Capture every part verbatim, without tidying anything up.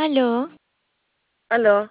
Aló, Aló,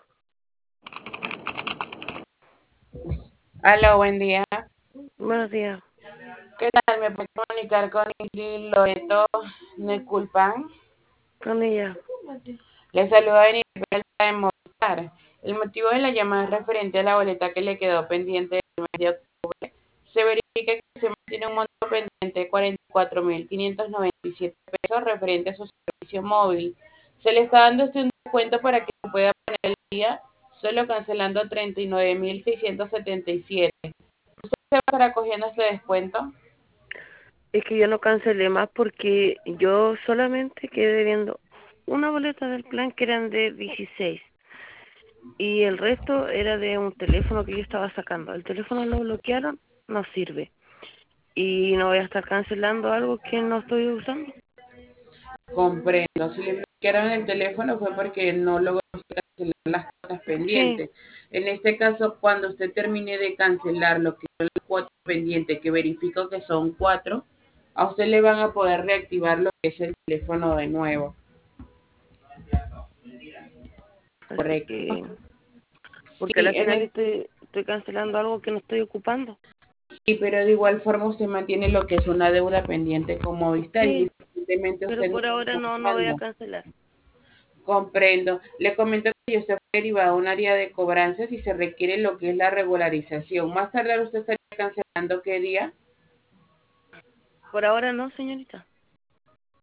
Aló, buen día. buenos días. ¿Qué tal? ¿Me puedo comunicar con Ingrid Loreto Neculpan? Con ella. Le saluda Benito de Movistar. El motivo de la llamada es referente a la boleta que le quedó pendiente del mes de octubre. Se verifica que se mantiene un monto pendiente de cuarenta y cuatro mil quinientos noventa y siete pesos referente a su servicio móvil. Se le está dando este un descuento para que se pueda poner el día, solo cancelando treinta y nueve mil seiscientos setenta y siete. ¿Usted se va a estar acogiendo a este descuento? Es que yo no cancelé más porque yo solamente quedé viendo una boleta del plan que eran de dieciséis y el resto era de un teléfono que yo estaba sacando. El teléfono lo bloquearon, no sirve. Y no voy a estar cancelando algo que no estoy usando. Comprendo. Si le bloquearon el teléfono fue porque no logró cancelar las cuotas Sí, pendientes. En este caso, cuando usted termine de cancelar lo que son las cuotas pendientes, que verifico que son cuatro, a usted le van a poder reactivar lo que es el teléfono de nuevo. así Correcto. que, porque a Sí, la en final es- estoy, estoy cancelando algo que no estoy ocupando. sí, pero de igual forma usted mantiene lo que es una deuda pendiente con Movistar y Sí, evidentemente pero usted no por ahora está no, no voy a usando. cancelar. Comprendo. Le comento que usted fue derivado a un área de cobranzas y se requiere lo que es la regularización. Más tardar usted estaría cancelando qué día. Por ahora no, señorita.